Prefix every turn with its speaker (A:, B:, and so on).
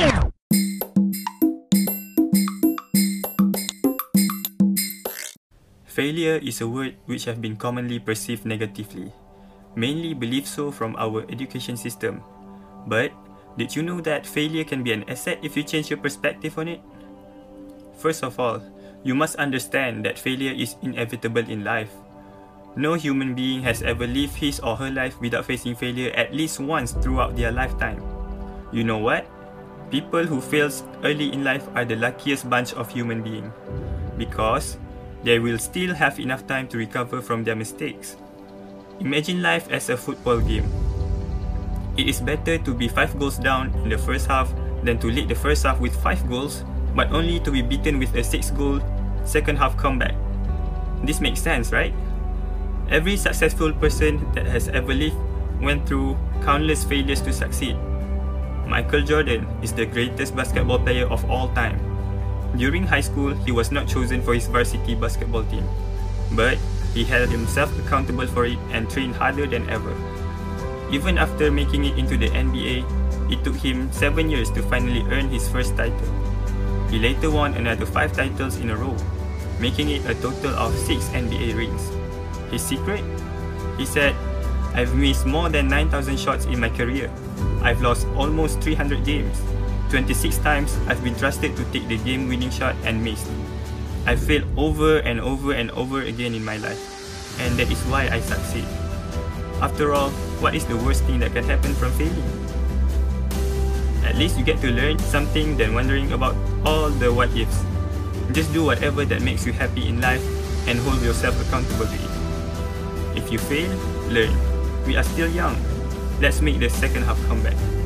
A: Failure is a word which have been commonly perceived negatively, mainly believed so from our education system. But did you know that failure can be an asset if you change your perspective on it? First of all, you must understand that failure is inevitable in life. No human being has ever lived his or her life without facing failure at least once throughout their lifetime. You know what? People who fail early in life are the luckiest bunch of human beings, because they will still have enough time to recover from their mistakes. Imagine life as a football game. It is better to be 5 goals down in the first half than to lead the first half with 5 goals, but only to be beaten with a 6-goal second half comeback. This makes sense, right? Every successful person that has ever lived went through countless failures to succeed. Michael Jordan is the greatest basketball player of all time. During high school, he was not chosen for his varsity basketball team, but he held himself accountable for it and trained harder than ever. Even after making it into the NBA, it took him 7 years to finally earn his first title. He later won another 5 titles in a row, making it a total of 6 NBA rings. His secret? He said, "I've missed more than 9,000 shots in my career. I've lost almost 300 games. 26 times I've been trusted to take the game-winning shot and missed. I failed over and over and over again in my life, and that is why I succeed." After all, what is the worst thing that can happen from failing? At least you get to learn something than wondering about all the what-ifs. Just do whatever that makes you happy in life and hold yourself accountable to it. If you fail, learn. We are still young. Let's make the second half come back.